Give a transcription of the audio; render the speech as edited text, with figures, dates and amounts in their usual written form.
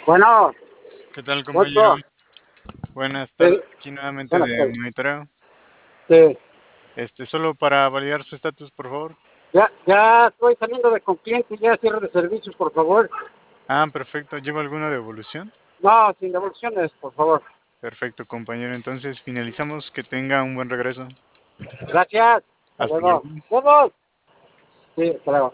Bueno, ¿Qué tal, compañero? ocho. Buenas tardes, Sí, aquí nuevamente buenas de tardes. monitoreo. Sí, Solo para validar su estatus, por favor. ya estoy saliendo de con cliente, ya cierre de servicios, por favor. Ah, perfecto. ¿Lleva alguna devolución? No, sin devoluciones, por favor. Perfecto, compañero. Entonces finalizamos. Que tenga un buen regreso. Gracias. Hasta Hasta luego. luego. ¡Vamos! Sí, hasta luego.